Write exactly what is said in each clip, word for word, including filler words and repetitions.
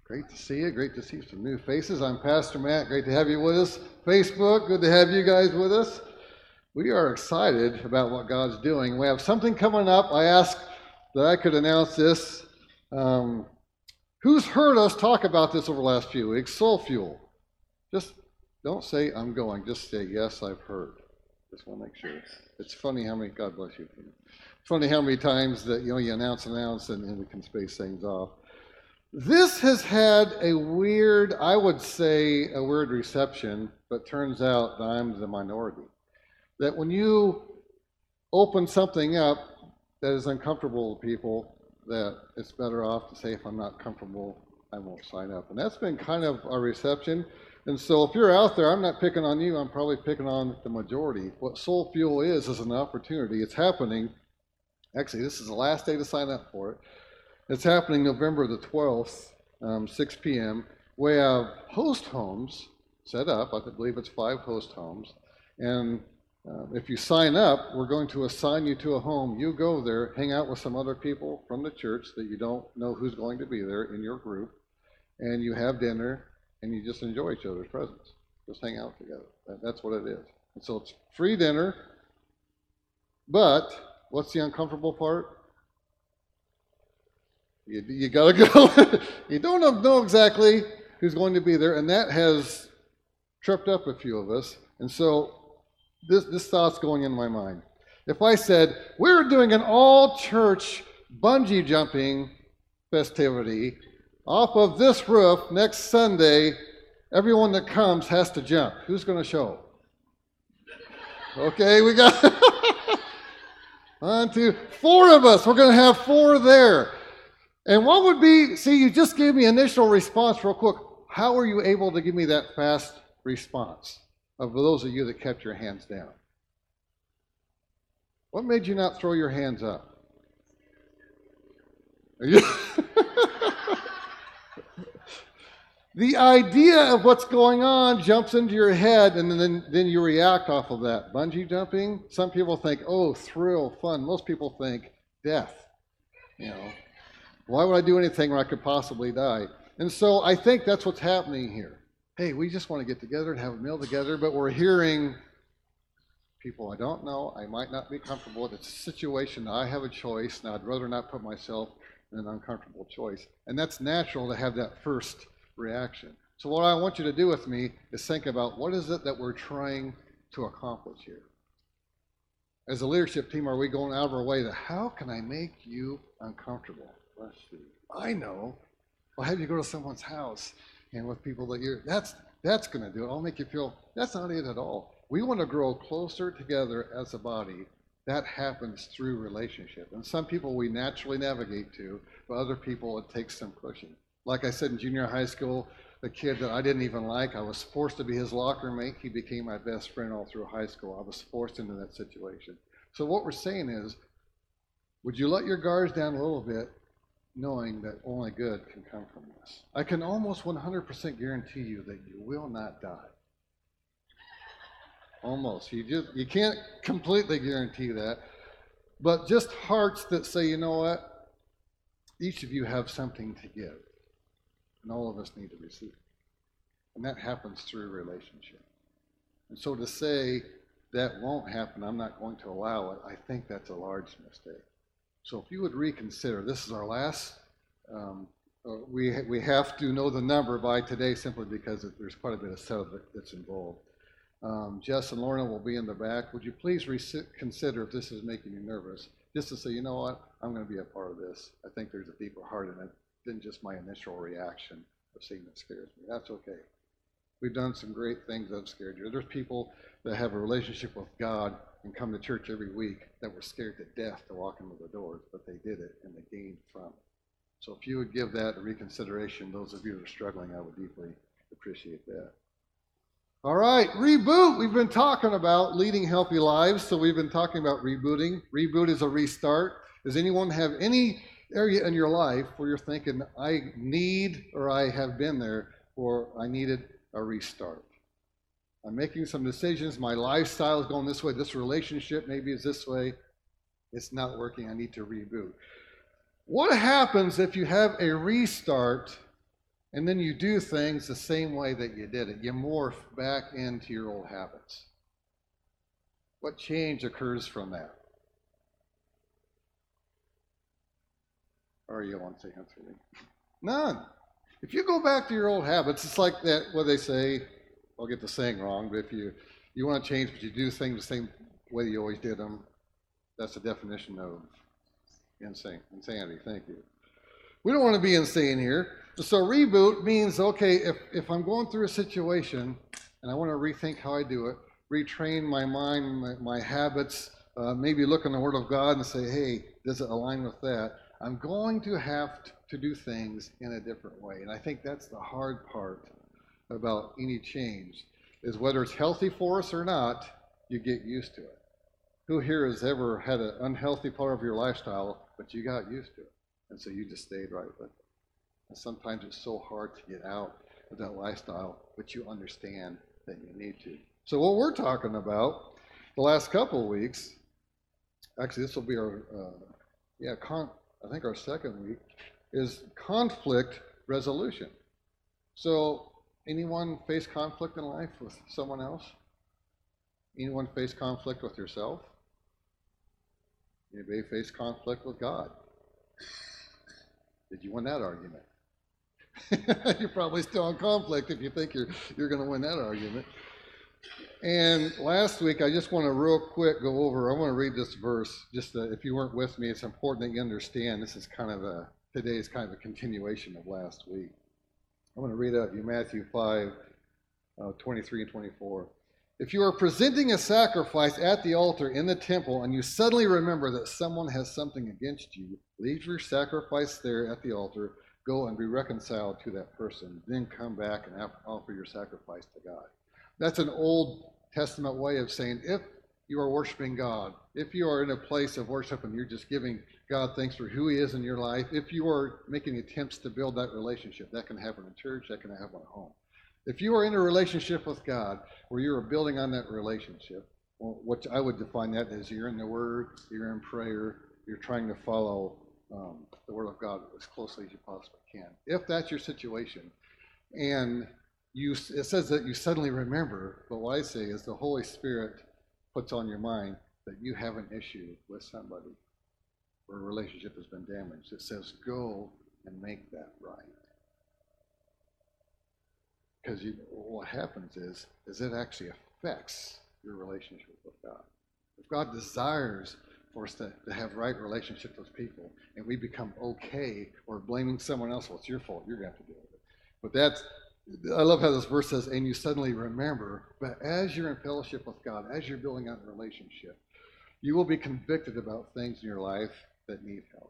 Great to see you. Great to see some new faces. I'm Pastor Matt. Great to have you with us. Facebook, good to have you guys with us. We are excited about what God's doing. We have something coming up. I asked that I could announce this. Um, who's heard us talk about this over the last few weeks? Soul Fuel. Just don't say I'm going. Just say, yes, I've heard. Just want to make sure. It's funny how many, God bless you. It's funny how many times that, you know, you announce, announce, and, and we can space things off. This has had a weird, I would say, a weird reception, but turns out that I'm the minority. That when you open something up that is uncomfortable to people, that it's better off to say, if I'm not comfortable, I won't sign up. And that's been kind of our reception. And so if you're out there, I'm not picking on you, I'm probably picking on the majority. What Soul Fuel is, is an opportunity. It's happening. Actually, this is the last day to sign up for it. It's happening November the twelfth, um, six p.m. We have host homes set up. I believe it's five host homes. And uh, if you sign up, we're going to assign you to a home. You go there, hang out with some other people from the church that you don't know who's going to be there in your group, and you have dinner, and you just enjoy each other's presence. Just hang out together. That, that's what it is. And so it's free dinner, but what's the uncomfortable part? You, you got to go. You don't know exactly who's going to be there, and that has tripped up a few of us. And so this, this thought's going in my mind. If I said, we're doing an all-church bungee jumping festivity off of this roof next Sunday, everyone that comes has to jump. Who's going to show? Okay, we got one, two, four of us. We're going to have four there. And what would be, see, you just gave me initial response real quick. How were you able to give me that fast response of those of you that kept your hands down? What made you not throw your hands up? The idea of what's going on jumps into your head, and then, then you react off of that. Bungee jumping, some people think, oh, thrill, fun. Most people think death, you know. Why would I do anything where I could possibly die? And so I think that's what's happening here. Hey, we just want to get together and have a meal together, but we're hearing people I don't know, I might not be comfortable with. It's a situation that I have a choice, and I'd rather not put myself in an uncomfortable choice. And that's natural to have that first reaction. So what I want you to do with me is think about what is it that we're trying to accomplish here? As a leadership team, are we going out of our way to how can I make you uncomfortable? Let's see. I know. I'll have you go to someone's house and with people that you're, that's that's going to do it. I'll make you feel, that's not it at all. We want to grow closer together as a body. That happens through relationship. And some people we naturally navigate to, but other people it takes some pushing. Like I said in junior high school, the kid that I didn't even like, I was forced to be his locker mate. He became my best friend all through high school. I was forced into that situation. So what we're saying is, would you let your guards down a little bit, knowing that only good can come from this? I can almost one hundred percent guarantee you that you will not die. Almost. You just you can't completely guarantee that. But just hearts that say, you know what? Each of you have something to give. And all of us need to receive. And that happens through relationship. And so to say that won't happen, I'm not going to allow it, I think that's a large mistake. So if you would reconsider, this is our last, um, uh, we, ha- we have to know the number by today simply because it, there's quite a bit of setup that's involved. Um, Jess and Lorna will be in the back. Would you please reconsider if this is making you nervous, just to say, you know what, I'm going to be a part of this. I think there's a deeper heart in it than just my initial reaction of seeing that scares me. That's okay. We've done some great things that have scared you. There's people that have a relationship with God and come to church every week that were scared to death to walk into the doors, but they did it and they gained from it. So if you would give that a reconsideration, those of you that are struggling, I would deeply appreciate that. All right, reboot. We've been talking about leading healthy lives, so we've been talking about rebooting. Reboot is a restart. Does anyone have any area in your life where you're thinking, I need or I have been there, or I needed a restart? I'm making some decisions. My lifestyle is going this way. This relationship maybe is this way. It's not working. I need to reboot. What happens if you have a restart and then you do things the same way that you did it. You morph back into your old habits. What change occurs from that? Or you want to answer me? None. If you go back to your old habits, it's like that, what they say, I'll get the saying wrong, but if you, you want to change, but you do things the same way you always did them, that's the definition of insane, insanity. Thank you. We don't want to be insane here. So reboot means, okay, if, if I'm going through a situation and I want to rethink how I do it, retrain my mind, my, my habits, uh, maybe look in the Word of God and say, hey, does it align with that? I'm going to have to do things in a different way. And I think that's the hard part about any change, is whether it's healthy for us or not, you get used to it. Who here has ever had an unhealthy part of your lifestyle, but you got used to it, and so you just stayed right with it? And sometimes it's so hard to get out of that lifestyle, but you understand that you need to. So what we're talking about the last couple of weeks, actually this will be our, uh, yeah, con- I think our second week, is conflict resolution. So anyone face conflict in life with someone else? Anyone face conflict with yourself? Anybody face conflict with God? Did you win that argument? You're probably still in conflict if you think you're you're going to win that argument. And last week, I just want to real quick go over, I want to read this verse, just uh, if you weren't with me, it's important that you understand this is kind of a, today is kind of a continuation of last week. I'm going to read out of you Matthew five, uh, twenty-three and twenty-four. If you are presenting a sacrifice at the altar in the temple and you suddenly remember that someone has something against you, leave your sacrifice there at the altar, go and be reconciled to that person, then come back and offer your sacrifice to God. That's an Old Testament way of saying if you are worshiping God, if you are in a place of worship and you're just giving God thanks for who he is in your life, if you are making attempts to build that relationship, that can happen in church, that can happen at home. If you are in a relationship with God where you are building on that relationship, well, what I would define that as you're in the Word, you're in prayer, you're trying to follow um, the Word of God as closely as you possibly can. If that's your situation, and you, it says that you suddenly remember, but what I say is the Holy Spirit puts on your mind that you have an issue with somebody or a relationship has been damaged. It says go and make that right. Because you, what happens is, is it actually affects your relationship with God. If God desires for us to, to have right relationships with people, and we become okay or blaming someone else, well, it's your fault, you're going to have to deal with it. But that's, I love how this verse says, and you suddenly remember, but as you're in fellowship with God, as you're building out a relationship, you will be convicted about things in your life that need help.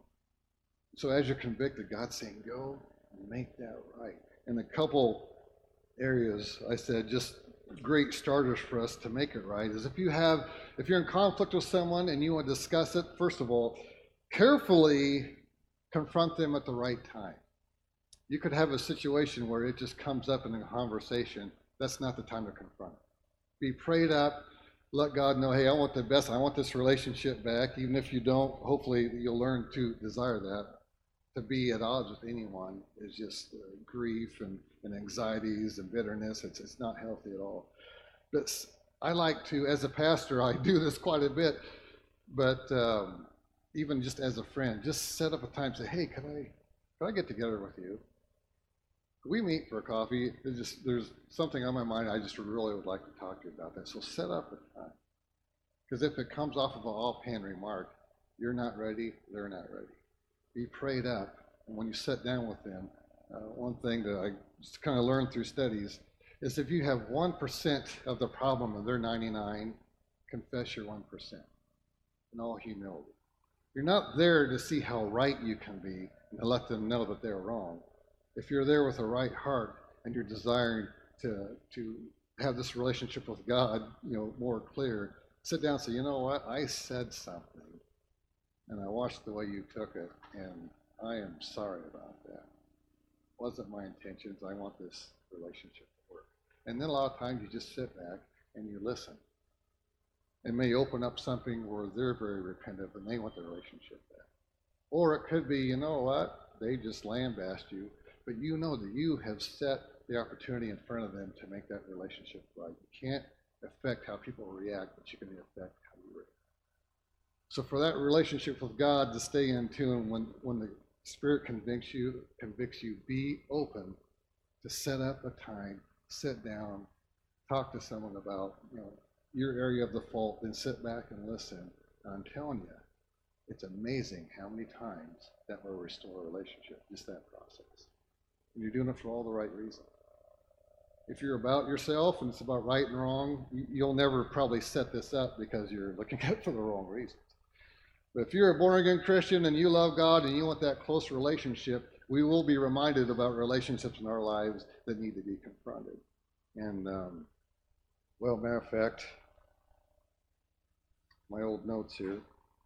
So as you're convicted, God's saying, go and make that right. And a couple areas I said just great starters for us to make it right is if you have if you're in conflict with someone and you want to discuss it, first of all, carefully confront them at the right time. You could have a situation where it just comes up in a conversation. That's not the time to confront it. Be prayed up, let God know, hey, I want the best, I want this relationship back. Even if you don't, hopefully you'll learn to desire that. To be at odds with anyone is just uh, grief and, and anxieties and bitterness. It's it's not healthy at all. But I like to, as a pastor, I do this quite a bit, but um, even just as a friend, just set up a time, say, hey, can I, can I get together with you? Could we meet for a coffee? There's, just, there's something on my mind I just really would like to talk to you about that. So set up a time. Because if it comes off of an offhand remark, you're not ready, they're not ready. Be prayed up, and when you sit down with them, uh, one thing that I just kind of learned through studies is if you have one percent of the problem and they're ninety-nine, confess your one percent in all humility. You're not there to see how right you can be and to let them know that they're wrong. If you're there with a right heart and you're desiring to to have this relationship with God, you know, more clear, sit down and say, you know what, I said something. And I watched the way you took it, and I am sorry about that. It wasn't my intentions. I want this relationship to work. And then a lot of times you just sit back and you listen. It may open up something where they're very repentant and they want the relationship back. Or it could be, you know what, they just lambast you. but you know that you have set the opportunity in front of them to make that relationship right. You can't affect how people react, but you can affect how you react. So for that relationship with God to stay in tune, when, when the Spirit convicts you, convicts you, be open to set up a time, sit down, talk to someone about, you know, your area of the fault, then sit back and listen. And I'm telling you, it's amazing how many times that will restore a relationship, just that process. And you're doing it for all the right reasons. If you're about yourself and it's about right and wrong, you'll never probably set this up because you're looking at it for the wrong reasons. But if you're a born-again Christian and you love God and you want that close relationship, we will be reminded about relationships in our lives that need to be confronted. And, um, well, matter of fact, my old notes here.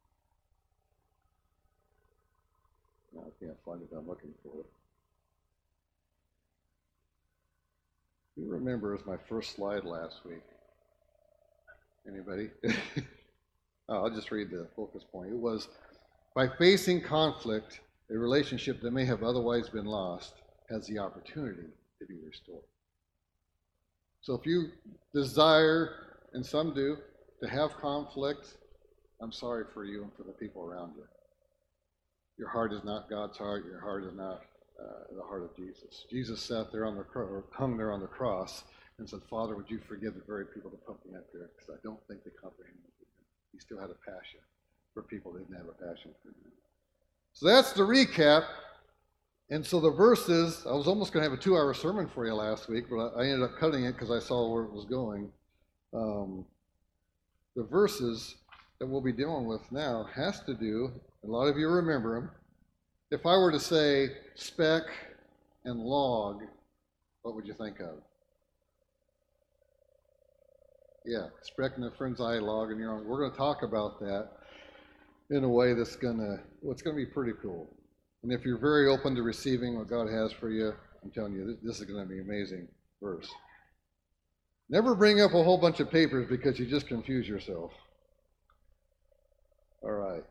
No, I can't find it. I'm looking for it. You remember as my first slide last week? Anybody? oh, I'll just read the focus point. It was, by facing conflict, a relationship that may have otherwise been lost has the opportunity to be restored. So if you desire, and some do, to have conflict, I'm sorry for you and for the people around you. Your heart is not God's heart. Your heart is not uh, the heart of Jesus. Jesus sat there on the cro- or hung there on the cross and said, Father, would you forgive the very people that put me up there? Because I don't think they comprehend what they did. He still had a passion for people that didn't have a passion for him. So that's the recap. And so the verses, I was almost going to have a two-hour sermon for you last week, but I ended up cutting it because I saw where it was going. Um, the verses that we'll be dealing with now has to do, a lot of you remember them. If I were to say speck and log, what would you think of? Yeah, speck in a friend's eye, log in your own. We're going to talk about that in a way that's going to, well, it's going to be pretty cool. And if you're very open to receiving what God has for you, I'm telling you, this, this is going to be an amazing verse. Never bring up a whole bunch of papers because you just confuse yourself. All right.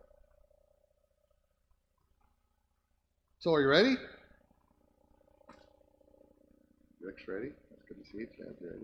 So are you ready? Rick's ready. That's good to see you. Chad's ready.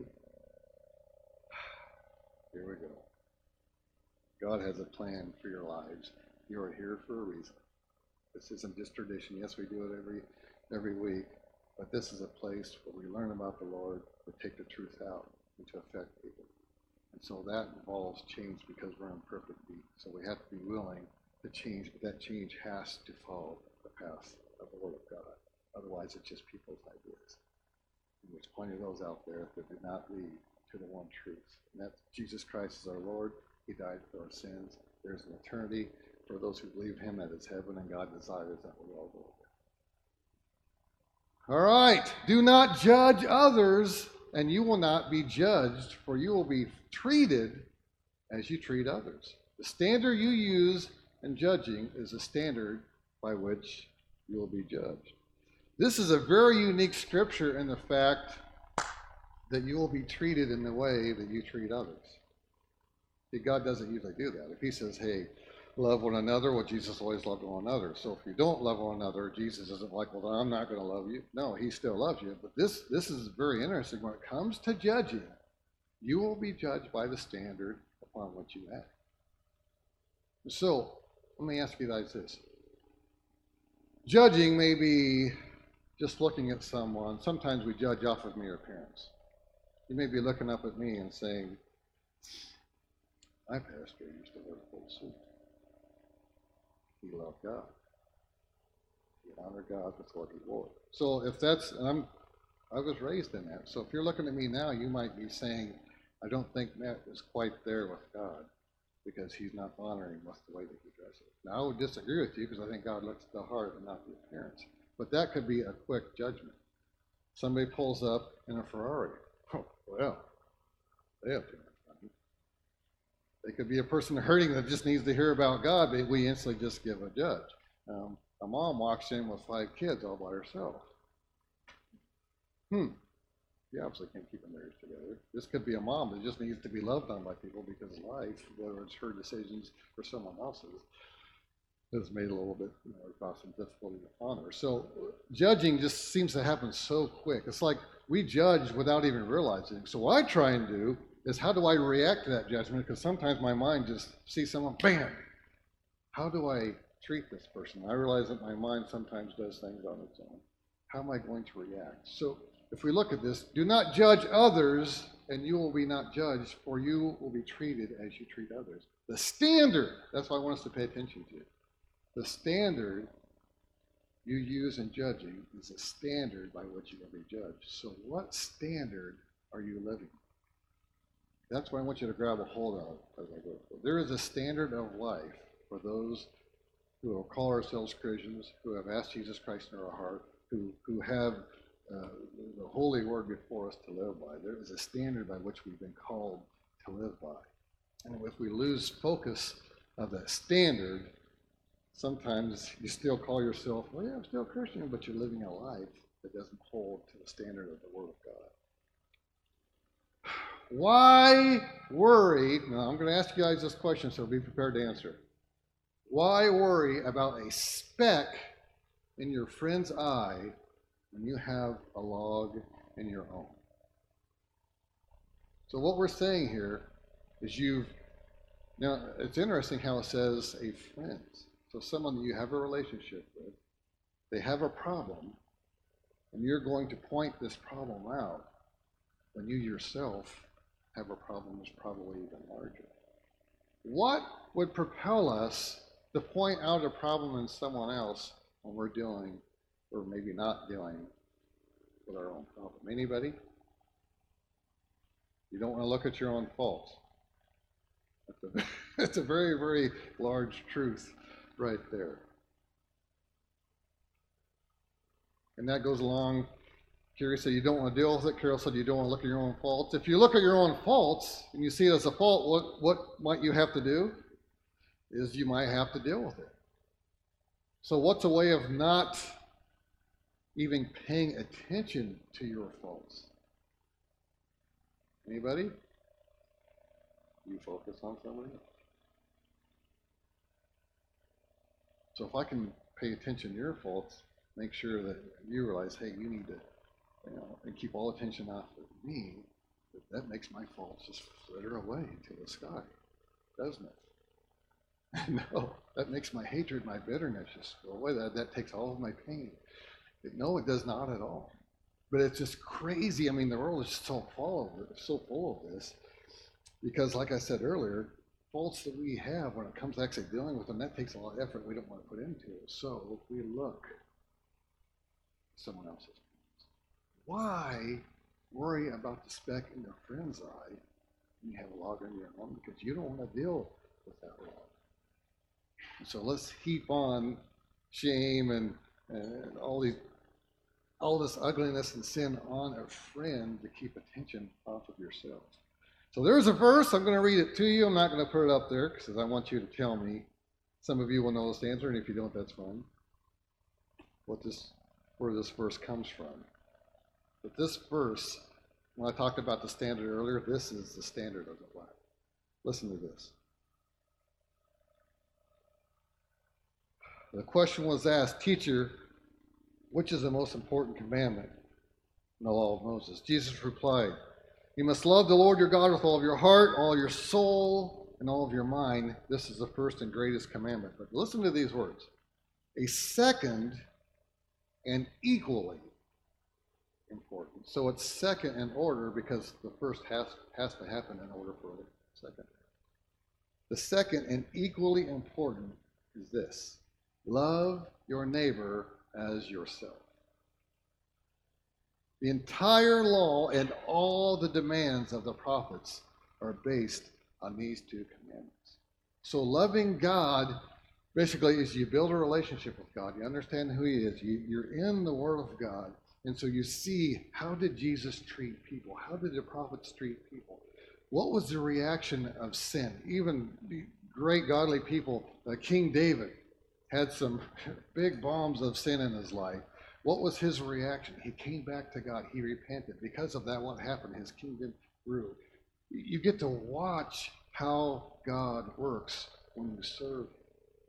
Here we go. God has a plan for your lives. You are here for a reason. This isn't just tradition. Yes, we do it every every week, but this is a place where we learn about the Lord, we take the truth out, and to affect people. And so that involves change because we're imperfect beings. So we have to be willing to change, but that change has to follow the path of the Word of God. Otherwise, it's just people's ideas. And there's plenty of those out there that do not lead to the one truth. And that's Jesus Christ is our Lord. He died for our sins. There's an eternity for those who believe him that is heaven, and God desires that we all go there. All right. Do not judge others, and you will not be judged, for you will be treated as you treat others. The standard you use in judging is the standard by which you will be judged. This is a very unique scripture in the fact that you will be treated in the way that you treat others. See, God doesn't usually do that. If he says, hey, love one another, well, Jesus always loved one another. So if you don't love one another, Jesus isn't like, well, I'm not going to love you. No, he still loves you. But this, this is very interesting. When it comes to judging, you will be judged by the standard upon which you act. So let me ask you guys this. Judging may be just looking at someone. Sometimes we judge off of mere appearance. You may be looking up at me and saying, my pastor used to wear a full suit. He loved God. He honored God with what he wore. So if that's, and I'm, I was raised in that. So if you're looking at me now, you might be saying, I don't think Matt is quite there with God because he's not honoring with the way that he dresses. Now, I would disagree with you because I think God looks at the heart and not the appearance. But that could be a quick judgment. Somebody pulls up in a Ferrari. Oh, well, they have too much money. They could be a person hurting that just needs to hear about God, but we instantly just give a judge. Um, a mom walks in with five kids all by herself. Hmm. You obviously can't keep a marriage together. This could be a mom that just needs to be loved on by people because life, whether it's her decisions or someone else's, has made it a little bit, you know, caused some difficulty to honor. So judging just seems to happen so quick. It's like we judge without even realizing. So what I try and do is, how do I react to that judgment? Because sometimes my mind just sees someone, bam. How do I treat this person? I realize that my mind sometimes does things on its own. How am I going to react? So if we look at this, do not judge others, and you will be not judged, for you will be treated as you treat others. The standard, that's what I want us to pay attention to. The standard you use in judging is a standard by which you will be judged. So what standard are you living? That's what I want you to grab a hold of as I go through. There is a standard of life for those who will call ourselves Christians, who have asked Jesus Christ in our heart, who, who have uh, the Holy Word before us to live by. There is a standard by which we've been called to live by. And if we lose focus of that standard, sometimes you still call yourself, well, yeah, I'm still a Christian, but you're living a life that doesn't hold to the standard of the Word of God. Why worry? Now, I'm going to ask you guys this question, so be prepared to answer. Why worry about a speck in your friend's eye when you have a log in your own? So what we're saying here is you've, now it's interesting how it says a friend. So someone that you have a relationship with, they have a problem, and you're going to point this problem out when you yourself have a problem that's probably even larger. What would propel us to point out a problem in someone else when we're dealing, or maybe not dealing, with our own problem? Anybody? You don't want to look at your own faults. That's a, that's a very, very large truth right there. And that goes along. Kerry said you don't want to deal with it. Carol said you don't want to look at your own faults. If you look at your own faults and you see it as a fault, what, what might you have to do? Is you might have to deal with it. So what's a way of not even paying attention to your faults? Anybody? You focus on somebody else. So if I can pay attention to your faults, make sure that you realize, hey, you need to, you know, and keep all attention off of me, that makes my faults just flitter away to the sky, doesn't it? No, that makes my hatred, my bitterness just go away. That, that takes all of my pain. No, it does not at all. But it's just crazy. I mean, the world is so full of it, so full of this, because like I said earlier, faults that we have when it comes to actually dealing with them, that takes a lot of effort we don't want to put into it. So we look at someone else's. Why worry about the speck in your friend's eye when you have a log in your own? Because you don't want to deal with that log. So let's heap on shame and, and all these, all this ugliness and sin on a friend to keep attention off of yourself. So there's a verse. I'm going to read it to you. I'm not going to put it up there because I want you to tell me. Some of you will know this answer, and if you don't, that's fine. What this, where this verse comes from. But this verse, when I talked about the standard earlier, this is the standard of the life. Listen to this. The question was asked, teacher, which is the most important commandment in the law of Moses? Jesus replied, you must love the Lord your God with all of your heart, all your soul, and all of your mind. This is the first and greatest commandment. But listen to these words. A second and equally important. So it's second in order because the first has, has to happen in order for the second. The second and equally important is this. Love your neighbor as yourself. The entire law and all the demands of the prophets are based on these two commandments. So loving God basically is you build a relationship with God. You understand who he is. You, you're in the Word of God. And so you see, how did Jesus treat people? How did the prophets treat people? What was the reaction of sin? Even great godly people, uh, King David, had some big bombs of sin in his life. What was his reaction? He came back to God. He repented. Because of that, what happened? His kingdom grew. You get to watch how God works when you serve him.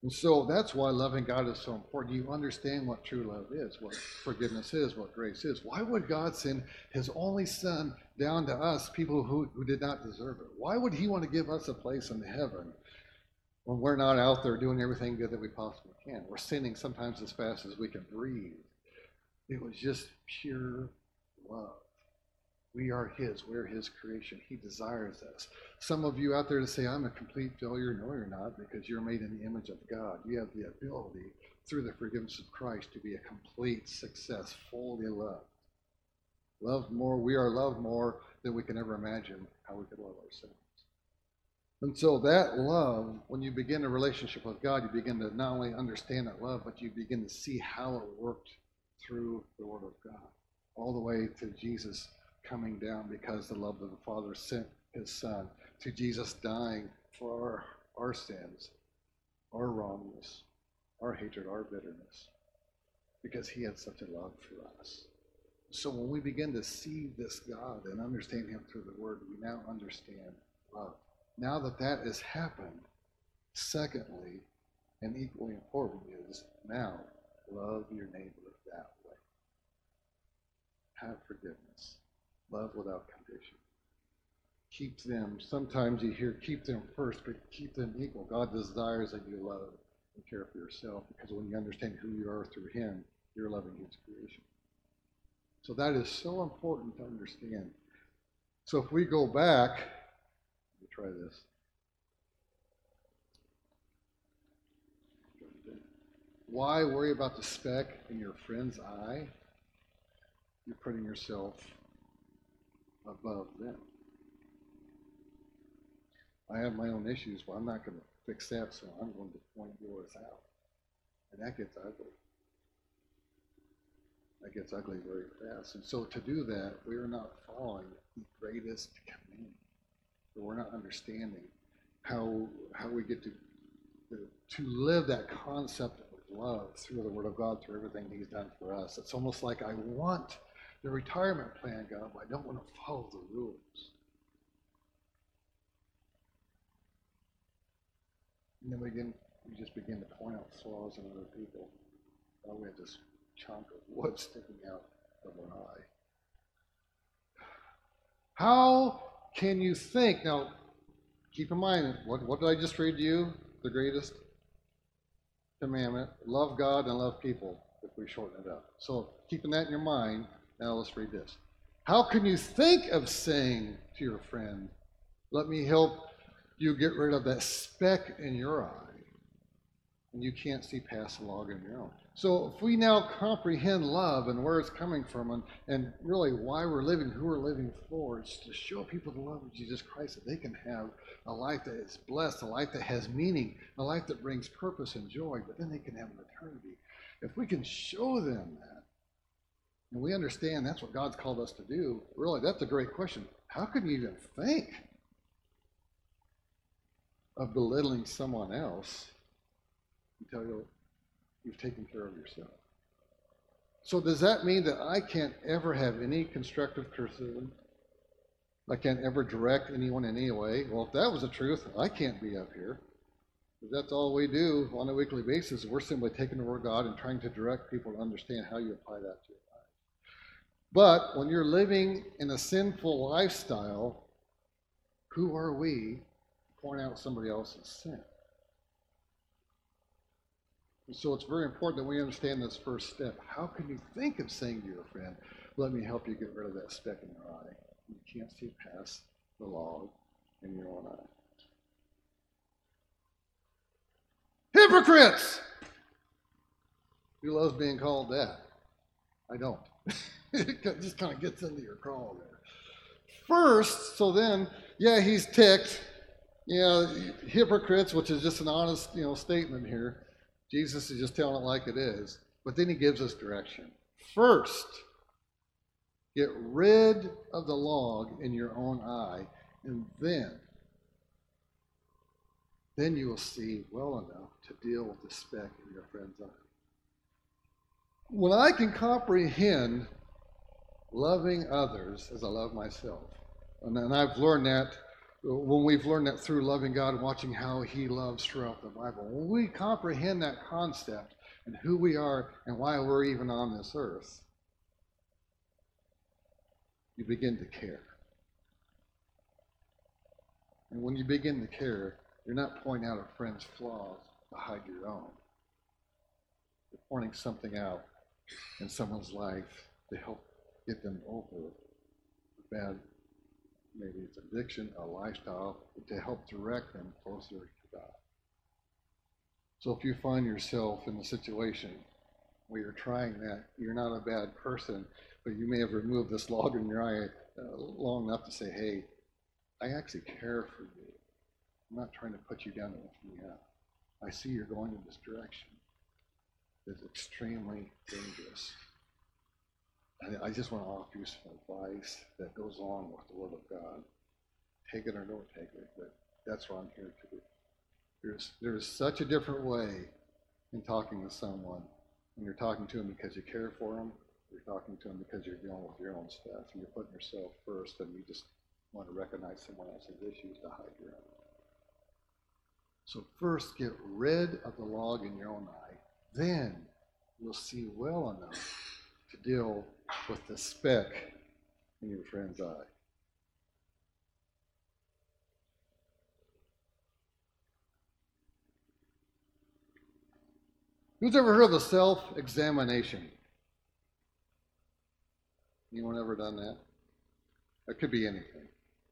And so that's why loving God is so important. You understand what true love is, what forgiveness is, what grace is. Why would God send his only son down to us, people who, who did not deserve it? Why would he want to give us a place in heaven when we're not out there doing everything good that we possibly can? We're sinning sometimes as fast as we can breathe. It was just pure love. We are his. We're his creation. He desires us. Some of you out there to say, I'm a complete failure. No, you're not, because you're made in the image of God. You have the ability, through the forgiveness of Christ, to be a complete success, fully loved. Loved more. We are loved more than we can ever imagine how we could love ourselves. And so that love, when you begin a relationship with God, you begin to not only understand that love, but you begin to see how it worked through the Word of God, all the way to Jesus coming down because the love of the Father sent his Son, to Jesus dying for our, our sins, our wrongness, our hatred, our bitterness, because he had such a love for us. So when we begin to see this God and understand him through the Word, we now understand love. Now that that has happened, secondly, and equally important, is now love your neighbor that way. Have forgiveness. Love without condition. Keep them, sometimes you hear keep them first, but keep them equal. God desires that you love and care for yourself, because when you understand who you are through him, you're loving his creation. So that is so important to understand. So if we go back, let me try this. Why worry about the speck in your friend's eye? You're putting yourself above them. I have my own issues, but I'm not going to fix that, so I'm going to point yours out. And that gets ugly. That gets ugly very fast. And so to do that, we are not following the greatest command. We're not understanding how how we get to to live that concept of love through the Word of God, through everything he's done for us. It's almost like I want the retirement plan, God, but I don't want to follow the rules. And then we, begin, we just begin to point out flaws in other people. Oh, we have this chunk of wood sticking out of our eye. How can you think? Now, keep in mind, what, what did I just read to you? The greatest commandment. Love God and love people, if we shorten it up. So, keeping that in your mind, now let's read this. How can you think of saying to your friend, let me help you get rid of that speck in your eye, and you can't see past the log in your own? So if we now comprehend love and where it's coming from, and, and really why we're living, who we're living for, it's to show people the love of Jesus Christ, that they can have a life that is blessed, a life that has meaning, a life that brings purpose and joy, but then they can have an eternity. If we can show them that, and we understand that's what God's called us to do, really, that's a great question. How can you even think of belittling someone else until you're, you've taken care of yourself? So does that mean that I can't ever have any constructive criticism? I can't ever direct anyone in any way? Well, if that was the truth, I can't be up here. If that's all we do on a weekly basis, we're simply taking the Word of God and trying to direct people to understand how you apply that to your life. But when you're living in a sinful lifestyle, who are we to point out somebody else's sin? And so it's very important that we understand this first step. How can you think of saying to your friend, let me help you get rid of that speck in your eye? You can't see past the log in your own eye. Hypocrites! Who loves being called that? I don't. It just kind of gets into your crawl there. First, so then, yeah, he's ticked. You know, hypocrites, which is just an honest, you know, statement here. Jesus is just telling it like it is. But then he gives us direction. First, get rid of the log in your own eye, and then, then you will see well enough to deal with the speck in your friend's eye. When I can comprehend loving others as I love myself, and, and I've learned that when we've learned that through loving God and watching how he loves throughout the Bible, when we comprehend that concept and who we are and why we're even on this earth, you begin to care. And when you begin to care, you're not pointing out a friend's flaws to hide your own. You're pointing something out in someone's life to help get them over a bad, maybe it's addiction, a lifestyle, to help direct them closer to God. So if you find yourself in a situation where you're trying that, you're not a bad person, but you may have removed this log in your eye uh, long enough to say, hey, I actually care for you. I'm not trying to put you down and lift me up. I see you're going in this direction. It's extremely dangerous. I, I just want to offer you some advice that goes along with the Word of God. Take it or don't take it, but that's what I'm here to do. There's, there's such a different way in talking to someone when you're talking to them because you care for them. You're talking to them because you're dealing with your own stuff and you're putting yourself first and you just want to recognize someone else's issues to hide your own. So first get rid of the log in your own eye. Then you'll see well enough to deal with the speck in your friend's eye. Who's ever heard of a self-examination? Anyone ever done that? That could be anything.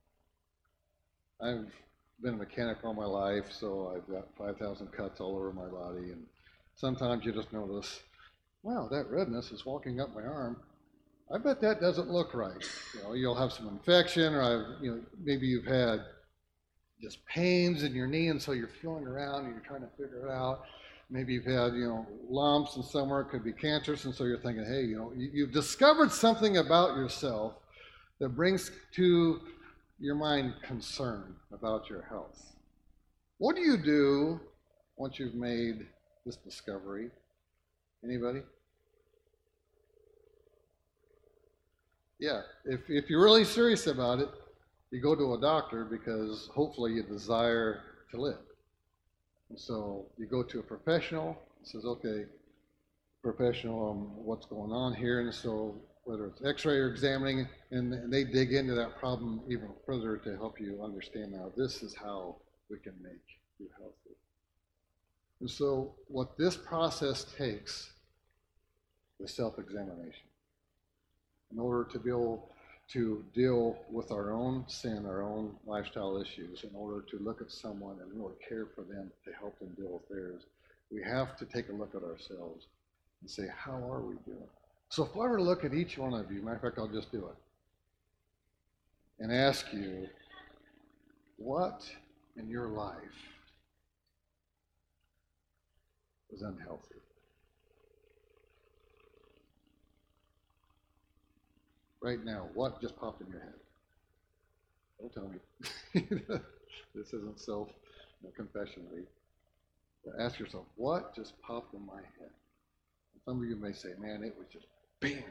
I've been a mechanic all my life, so I've got five thousand cuts all over my body, and sometimes you just notice, wow, that redness is walking up my arm. I bet that doesn't look right. You know, you'll have some infection, or I've, you know, maybe you've had just pains in your knee, and so you're feeling around and you're trying to figure it out. Maybe you've had, you know, lumps and somewhere it could be cancerous, and so you're thinking, hey, you know, you, you've discovered something about yourself that brings to your mind concern about your health. What do you do once you've made this discovery? Anybody? Yeah, if, if you're really serious about it, you go to a doctor because hopefully you desire to live. And so you go to a professional, says, okay, professional, um, what's going on here? And so whether it's x-ray or examining, and, and they dig into that problem even further to help you understand now this is how we can make you healthy. And so what this process takes is self-examination. In order to be able to deal with our own sin, our own lifestyle issues, in order to look at someone and really care for them to help them deal with theirs, we have to take a look at ourselves and say, how are we doing? So if I were to look at each one of you, matter of fact, I'll just do it, and ask you, what in your life is unhealthy? Right now, what just popped in your head? Don't tell me. This isn't self-confession week. But ask yourself, what just popped in my head? Some of you may say, man, it was just bam.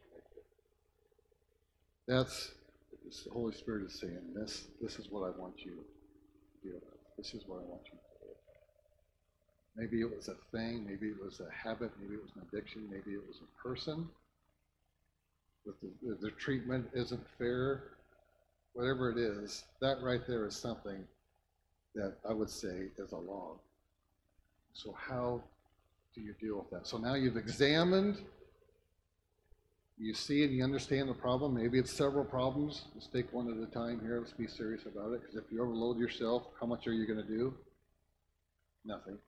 That's the Holy Spirit is saying, this, this is what I want you to deal with. This is what I want you to do. Maybe it was a thing, maybe it was a habit, maybe it was an addiction, maybe it was a person. If the, if the treatment isn't fair, whatever it is, that right there is something that I would say is a log. So how do you deal with that? So now you've examined, you see and you understand the problem. Maybe it's several problems. Let's take one at a time here. Let's be serious about it. Because if you overload yourself, how much are you going to do? Nothing.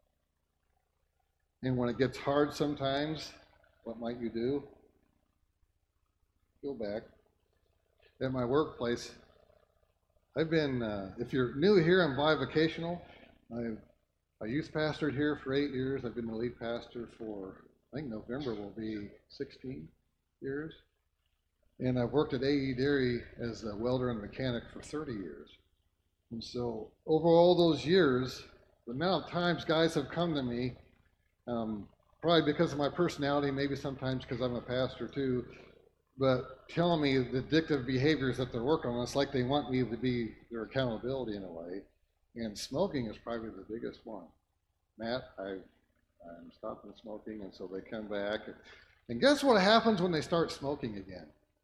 And when it gets hard sometimes, what might you do? Go back. At my workplace, I've been, uh, if you're new here, I'm bivocational. I've I youth pastored here for eight years. I've been the lead pastor for, I think November will be sixteen years. And I've worked at A E Dairy as a welder and mechanic for thirty years. And so over all those years, the amount of times guys have come to me, um, probably because of my personality, maybe sometimes because I'm a pastor too, but telling me the addictive behaviors that they're working on. It's like they want me to be their accountability in a way. And smoking is probably the biggest one. Matt, I, I'm stopping smoking, and so they come back. And, and guess what happens when they start smoking again?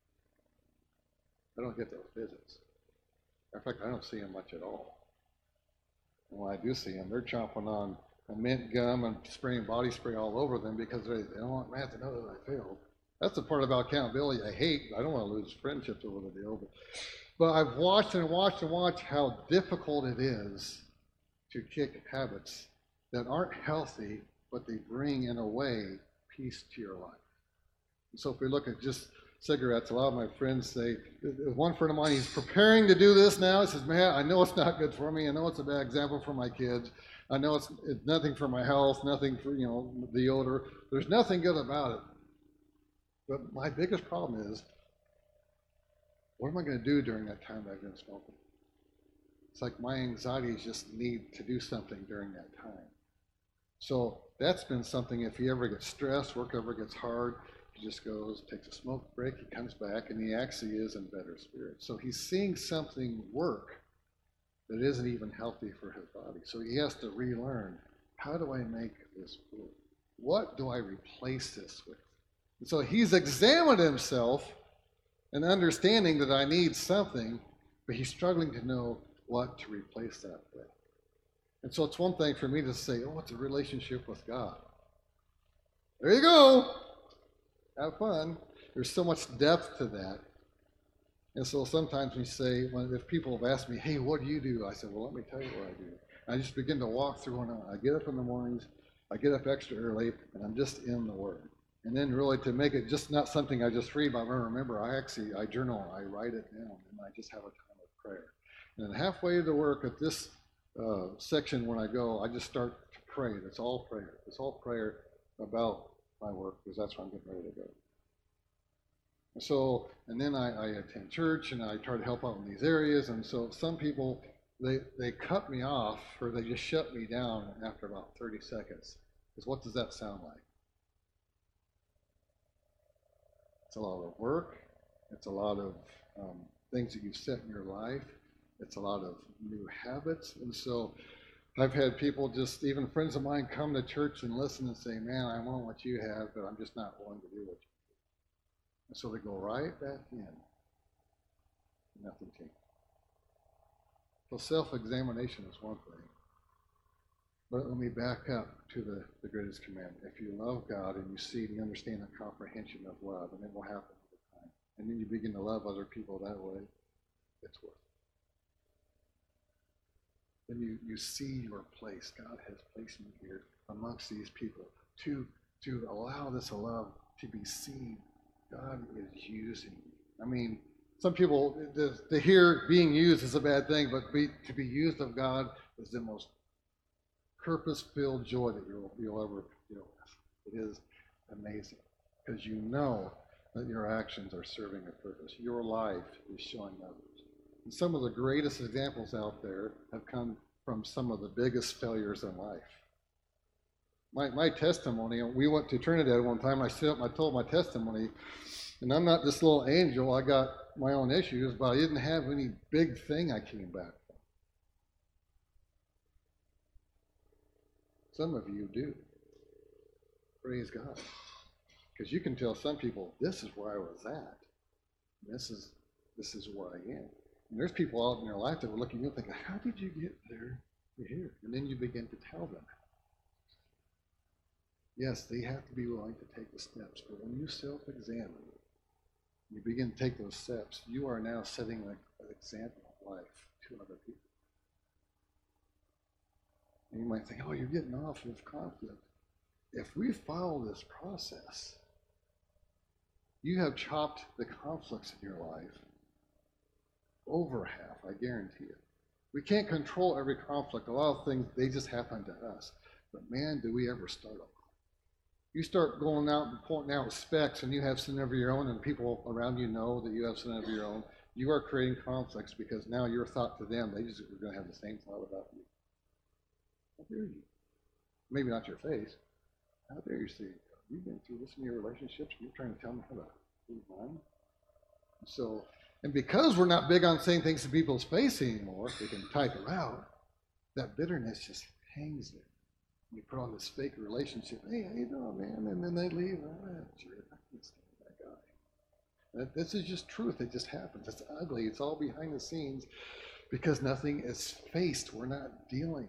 I don't get those visits. In fact, I don't see them much at all. And when I do see them, they're chomping on a mint gum and spraying body spray all over them because they, they don't want Matt to know that I failed. That's the part about accountability I hate. I don't want to lose friendships over the deal. But, but I've watched and watched and watched how difficult it is to kick habits that aren't healthy, but they bring, in a way, peace to your life. And so if we look at just cigarettes, a lot of my friends say, one friend of mine, he's preparing to do this now. He says, man, I know it's not good for me. I know it's a bad example for my kids. I know it's, it's nothing for my health, nothing for, you know, the odor. There's nothing good about it. But my biggest problem is, what am I going to do during that time that I've been smoking? It's like my anxieties just need to do something during that time. So that's been something, if he ever gets stressed, work ever gets hard, he just goes, takes a smoke break, he comes back, and he actually is in better spirits. So he's seeing something work that isn't even healthy for his body. So he has to relearn, how do I make this work? What do I replace this with? And so he's examined himself and understanding that I need something, but he's struggling to know what to replace that with. And so it's one thing for me to say, oh, it's a relationship with God. There you go. Have fun. There's so much depth to that. And so sometimes we say, when if people have asked me, hey, what do you do? I said, well, let me tell you what I do. And I just begin to walk through, and I get up in the mornings, I get up extra early, and I'm just in the Word. And then really to make it just not something I just read, but I remember I actually, I journal, I write it down, and I just have a time of prayer. And then halfway to work at this uh, section when I go, I just start to pray. It's all prayer. It's all prayer about my work, because that's where I'm getting ready to go. And so, and then I, I attend church, and I try to help out in these areas. And so some people, they, they cut me off, or they just shut me down after about thirty seconds. Because what does that sound like? It's a lot of work. It's a lot of um, things that you've set in your life. It's a lot of new habits. And so I've had people just, even friends of mine, come to church and listen and say, man, I want what you have, but I'm just not willing to do what you do. And so they go right back in. Nothing changed. So self-examination is one thing. But let me back up to the, the greatest commandment. If you love God and you see and you understand the comprehension of love, and it will happen over time, and then you begin to love other people that way, it's worth it. Then you, you see your place. God has placed me here amongst these people to, to allow this love to be seen. God is using me. I mean, some people, to, to hear being used is a bad thing, but be, to be used of God is the most purpose-filled joy that you'll, you'll ever feel. It is amazing because you know that your actions are serving a purpose. Your life is showing others. And some of the greatest examples out there have come from some of the biggest failures in life. My, my testimony, we went to Trinidad one time, I stood up and I told my testimony, and I'm not this little angel, I got my own issues, but I didn't have any big thing I came back from. Some of you do. Praise God. Because you can tell some people, this is where I was at. This is this is where I am. And there's people out in their life that will look at you and think, how did you get there to here? And then you begin to tell them. Yes, they have to be willing to take the steps. But when you self-examine, you begin to take those steps, you are now setting an example of life to other people. And you might think, oh, you're getting off of conflict. If we follow this process, you have chopped the conflicts in your life over half, I guarantee it. We can't control every conflict. A lot of things, they just happen to us. But man, do we ever start them. You start going out and pointing out specs and you have sin of your own and people around you know that you have sin of your own, you are creating conflicts because now your thought to them, they just are going to have the same thought about you. How dare you? Maybe not your face. How dare you see? You've been through this in your relationships and you're trying to tell me how to do mine? So, and because we're not big on saying things to people's face anymore, we can type it out, that bitterness just hangs there. You put on this fake relationship. Hey, how you doing, man? And then they leave. Oh, jerk, I can't stand that guy. That, this is just truth. It just happens. It's ugly. It's all behind the scenes because nothing is faced. We're not dealing.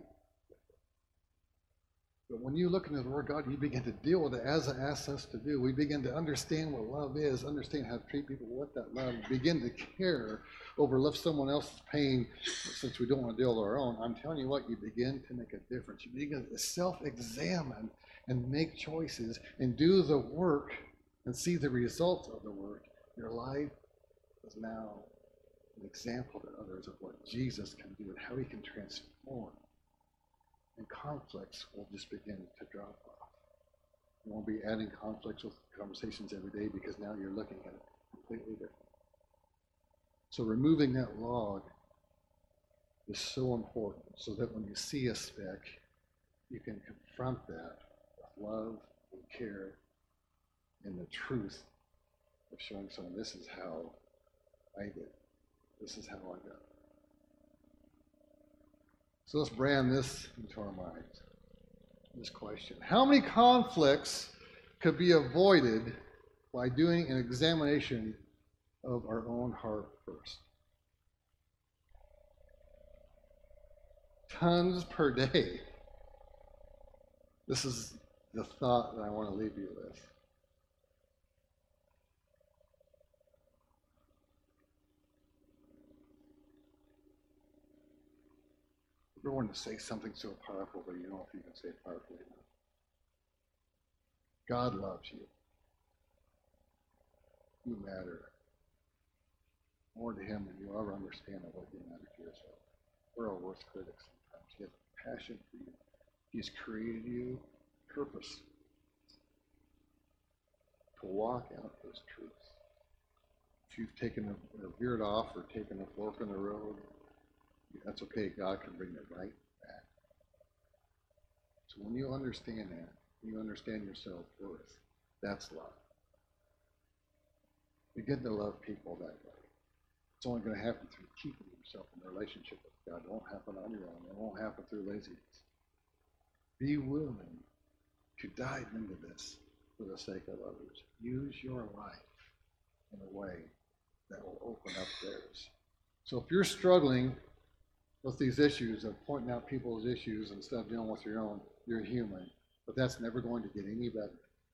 But when you look into the Word of God, you begin to deal with it as it asks us to do. We begin to understand what love is, understand how to treat people with that love, begin to care over lift someone else's pain since we don't want to deal with our own. I'm telling you what, you begin to make a difference. You begin to self-examine and make choices and do the work and see the results of the work. Your life is now an example to others of what Jesus can do and how he can transform. And conflicts will just begin to drop off. You won't be adding conflicts with conversations every day because now you're looking at it completely different. So removing that log is so important so that when you see a speck, you can confront that with love and care and the truth of showing someone this is how I did. This is how I got it. So let's brand this into our minds. This question. How many conflicts could be avoided by doing an examination of our own heart first? Tons per day. This is the thought that I want to leave you with. You want to say something so powerful, but you don't know if you can say it powerfully enough. God loves you. You matter more to him than you ever understand of what you matter to yourself. We're our worst critics sometimes. He has a passion for you. He's created you purpose to walk out his truths. If you've taken a, or veered off or taken a fork in the road, that's okay. God can bring it right back. So when you understand that, you understand your self-worth, that's love. Begin to love people that way. It's only going to happen through keeping yourself in a relationship with God. It won't happen on your own. It won't happen through laziness. Be willing to dive into this for the sake of others. Use your life in a way that will open up theirs. So if you're struggling with these issues of pointing out people's issues instead of dealing with your own, you're human. But that's never going to get any better.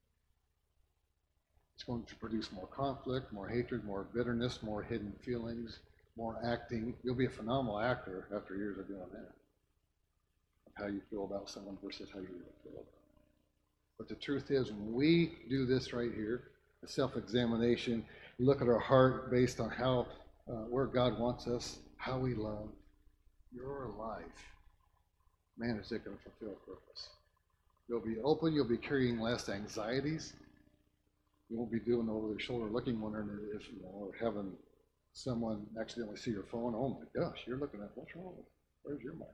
It's going to produce more conflict, more hatred, more bitterness, more hidden feelings, more acting. You'll be a phenomenal actor after years of doing that. Of how you feel about someone versus how you really feel about them. But the truth is, when we do this right here, the self-examination, we look at our heart based on how, uh, where God wants us, how we love, your life, man, is it going to fulfill purpose. You'll be open. You'll be carrying less anxieties. You won't be doing over their shoulder looking, wondering if, you know, or having someone accidentally see your phone. Oh my gosh, you're looking at, what's wrong? Where's your mind?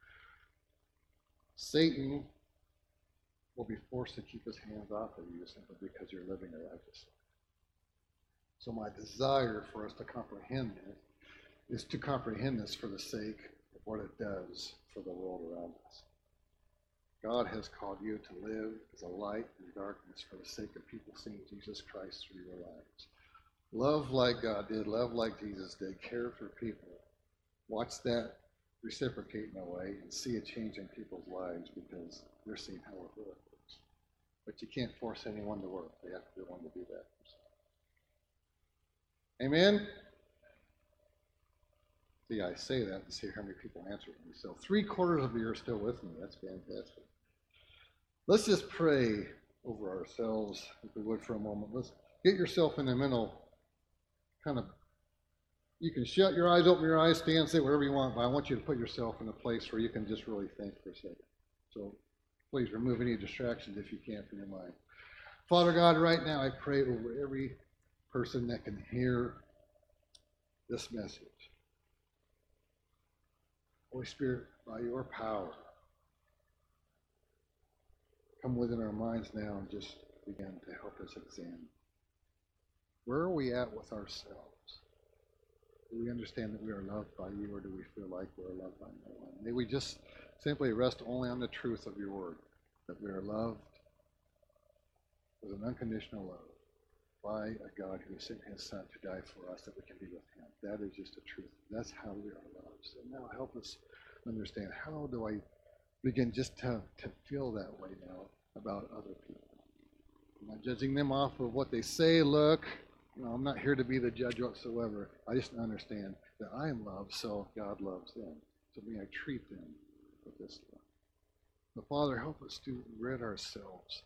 Satan will be forced to keep his hands off of you simply because you're living a righteous life. So my desire for us to comprehend it is to comprehend this for the sake of what it does for the world around us. God has called you to live as a light in the darkness for the sake of people seeing Jesus Christ through your lives. Love like God did, love like Jesus did, care for people. Watch that reciprocate in a way and see a change in people's lives because they're seeing how it works. But you can't force anyone to work. They have to be willing to do that themselves. Amen? See, I say that to see how many people answer me. So three quarters of you are still with me. That's fantastic. Let's just pray over ourselves, if we would, for a moment. Let's get yourself in a mental kind of, you can shut your eyes, open your eyes, stand, say whatever you want, but I want you to put yourself in a place where you can just really think for a second. So please remove any distractions if you can from your mind. Father God, right now I pray over every person that can hear this message. Holy Spirit, by your power, come within our minds now and just begin to help us examine. Where are we at with ourselves? Do we understand that we are loved by you, or do we feel like we're loved by no one? May we just simply rest only on the truth of your word, that we are loved with an unconditional love by a God who sent his son to die for us, that we can be with him. That is just the truth. That's how we are loved. So now help us understand, how do I begin just to, to feel that way now about other people? I'm not judging them off of what they say, look. You know, I'm not here to be the judge whatsoever. I just understand that I am loved, so God loves them. So may I treat them with this love. But Father, help us to rid ourselves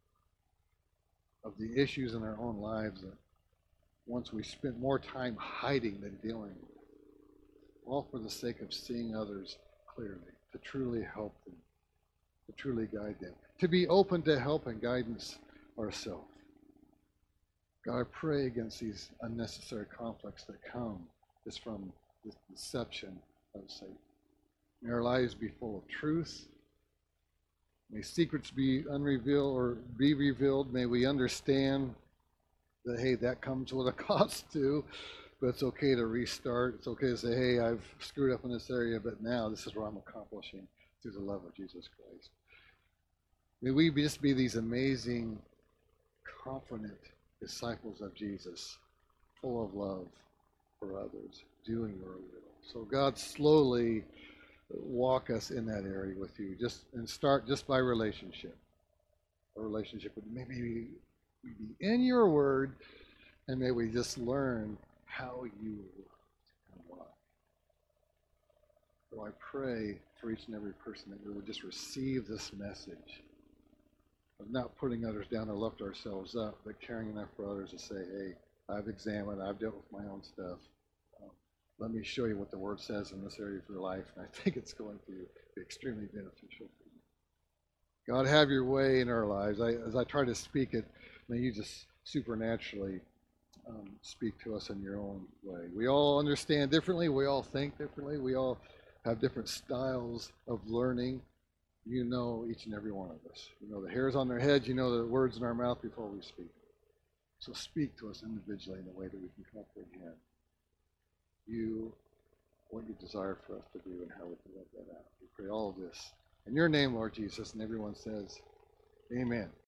of the issues in our own lives that once we spent more time hiding than dealing with, all for the sake of seeing others clearly, to truly help them, to truly guide them, to be open to help and guidance ourselves. God, I pray against these unnecessary conflicts that come just from the deception of Satan. May our lives be full of truth. May secrets be unrevealed or be revealed. May we understand that, hey, that comes with a cost too, but it's okay to restart. It's okay to say, hey, I've screwed up in this area, but now this is what I'm accomplishing through the love of Jesus Christ. May we just be these amazing, confident disciples of Jesus, full of love for others, doing your will. So God, slowly walk us in that area with you, just and start just by relationship. A relationship with maybe we, we be in your word, and may we just learn how you work and why. So I pray for each and every person that we will just receive this message of not putting others down or lift ourselves up, but caring enough for others to say, hey, I've examined, I've dealt with my own stuff. Um, let me show you what the Word says in this area of your life, and I think it's going to be extremely beneficial for you. God, have your way in our lives. I, as I try to speak it, may you just supernaturally um, speak to us in your own way. We all understand differently. We all think differently. We all have different styles of learning. You know each and every one of us. You know the hairs on our heads. You know the words in our mouth before we speak. So speak to us individually in a way that we can comprehend you, what you desire for us to do, and how we can live that out. We pray all of this in your name, Lord Jesus, and everyone says, amen.